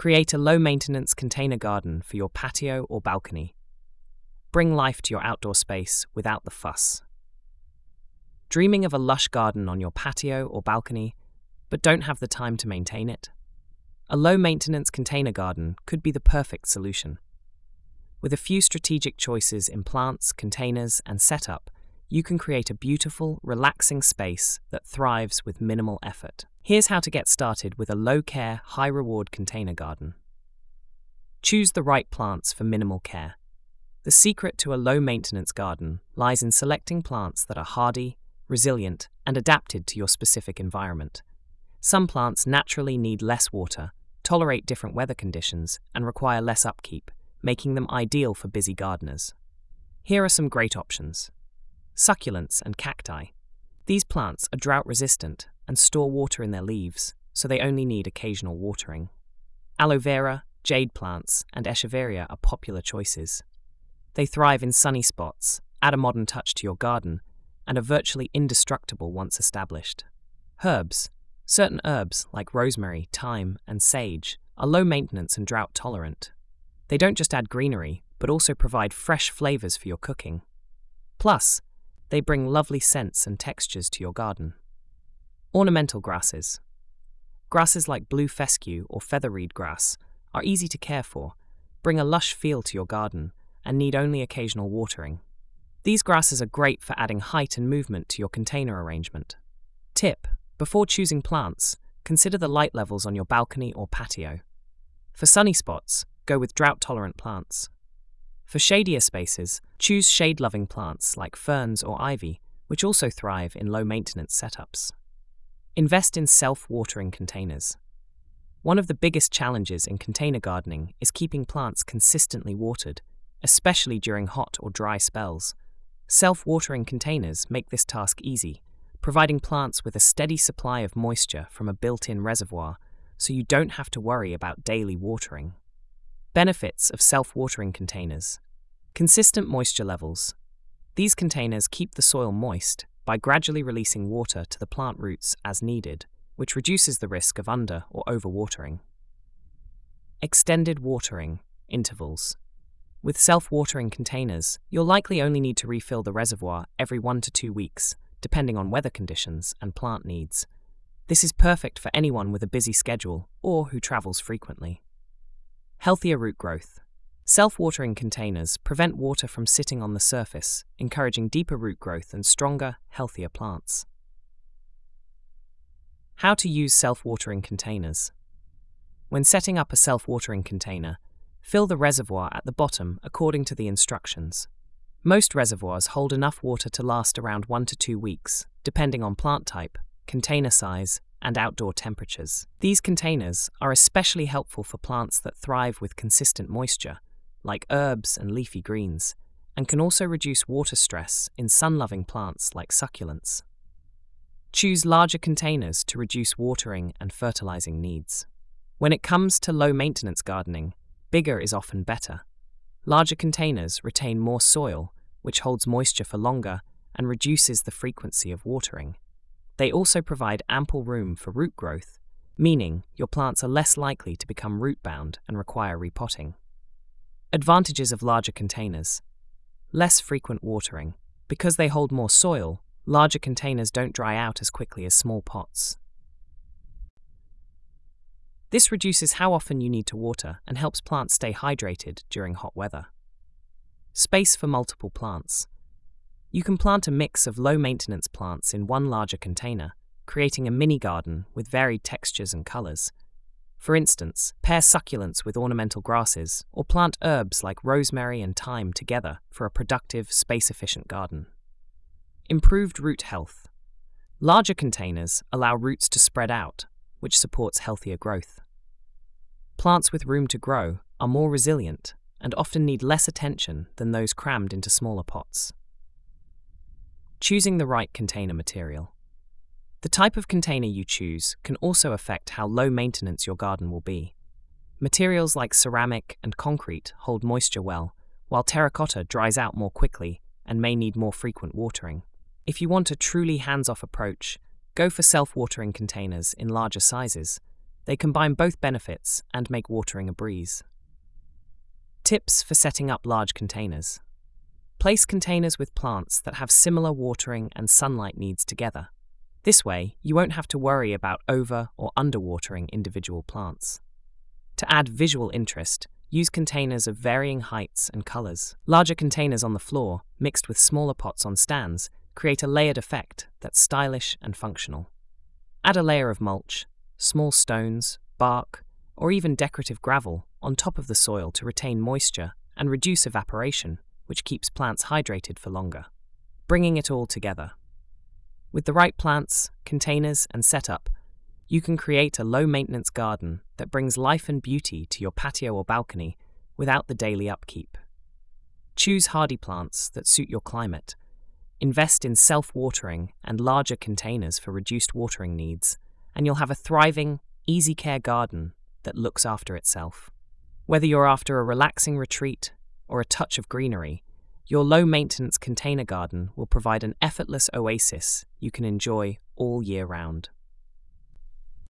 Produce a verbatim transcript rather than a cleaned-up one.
Create a low-maintenance container garden for your patio or balcony. Bring life to your outdoor space without the fuss. Dreaming of a lush garden on your patio or balcony, but don't have the time to maintain it? A low-maintenance container garden could be the perfect solution. With a few strategic choices in plants, containers, and setup, you can create a beautiful, relaxing space that thrives with minimal effort. Here's how to get started with a low-care, high-reward container garden. Choose the right plants for minimal care. The secret to a low-maintenance garden lies in selecting plants that are hardy, resilient, and adapted to your specific environment. Some plants naturally need less water, tolerate different weather conditions, and require less upkeep, making them ideal for busy gardeners. Here are some great options. Succulents and cacti. These plants are drought-resistant and store water in their leaves, so they only need occasional watering. Aloe vera, jade plants, and echeveria are popular choices. They thrive in sunny spots, add a modern touch to your garden, and are virtually indestructible once established. Herbs. Certain herbs, like rosemary, thyme, and sage, are low maintenance and drought tolerant. They don't just add greenery, but also provide fresh flavors for your cooking. Plus, they bring lovely scents and textures to your garden. Ornamental grasses. Grasses like blue fescue or featherreed grass are easy to care for, bring a lush feel to your garden, and need only occasional watering. These grasses are great for adding height and movement to your container arrangement. Tip: before choosing plants, consider the light levels on your balcony or patio. For sunny spots, go with drought-tolerant plants. For shadier spaces, choose shade-loving plants like ferns or ivy, which also thrive in low-maintenance setups. Invest in self-watering containers. One of the biggest challenges in container gardening is keeping plants consistently watered, especially during hot or dry spells. Self-watering containers make this task easy, providing plants with a steady supply of moisture from a built-in reservoir, so you don't have to worry about daily watering. Benefits of self-watering containers. Consistent moisture levels. These containers keep the soil moist by gradually releasing water to the plant roots as needed, which reduces the risk of under- or overwatering. Extended watering intervals. With self-watering containers, you'll likely only need to refill the reservoir every one to two weeks, depending on weather conditions and plant needs. This is perfect for anyone with a busy schedule or who travels frequently. Healthier root growth. Self-watering containers prevent water from sitting on the surface, encouraging deeper root growth and stronger, healthier plants. How to use self-watering containers. When setting up a self-watering container, fill the reservoir at the bottom according to the instructions. Most reservoirs hold enough water to last around one to two weeks, depending on plant type, container size, and outdoor temperatures. These containers are especially helpful for plants that thrive with consistent moisture, like herbs and leafy greens, and can also reduce water stress in sun-loving plants like succulents. Choose larger containers to reduce watering and fertilizing needs. When it comes to low-maintenance gardening, bigger is often better. Larger containers retain more soil, which holds moisture for longer and reduces the frequency of watering. They also provide ample room for root growth, meaning your plants are less likely to become root-bound and require repotting. Advantages of larger containers. Less frequent watering. Because they hold more soil, larger containers don't dry out as quickly as small pots. This reduces how often you need to water and helps plants stay hydrated during hot weather. Space for multiple plants. You can plant a mix of low-maintenance plants in one larger container, creating a mini garden with varied textures and colors. For instance, pair succulents with ornamental grasses, or plant herbs like rosemary and thyme together for a productive, space-efficient garden. Improved root health. Larger containers allow roots to spread out, which supports healthier growth. Plants with room to grow are more resilient and often need less attention than those crammed into smaller pots. Choosing the right container material. The type of container you choose can also affect how low maintenance your garden will be. Materials like ceramic and concrete hold moisture well, while terracotta dries out more quickly and may need more frequent watering. If you want a truly hands-off approach, go for self-watering containers in larger sizes. They combine both benefits and make watering a breeze. Tips for setting up large containers. Place containers with plants that have similar watering and sunlight needs together. This way, you won't have to worry about over or underwatering individual plants. To add visual interest, use containers of varying heights and colors. Larger containers on the floor, mixed with smaller pots on stands, create a layered effect that's stylish and functional. Add a layer of mulch, small stones, bark, or even decorative gravel on top of the soil to retain moisture and reduce evaporation, which keeps plants hydrated for longer. Bringing it all together. With the right plants, containers, and setup, you can create a low-maintenance garden that brings life and beauty to your patio or balcony without the daily upkeep. Choose hardy plants that suit your climate. Invest in self-watering and larger containers for reduced watering needs, and you'll have a thriving, easy-care garden that looks after itself. Whether you're after a relaxing retreat or a touch of greenery, your low-maintenance container garden will provide an effortless oasis you can enjoy all year round.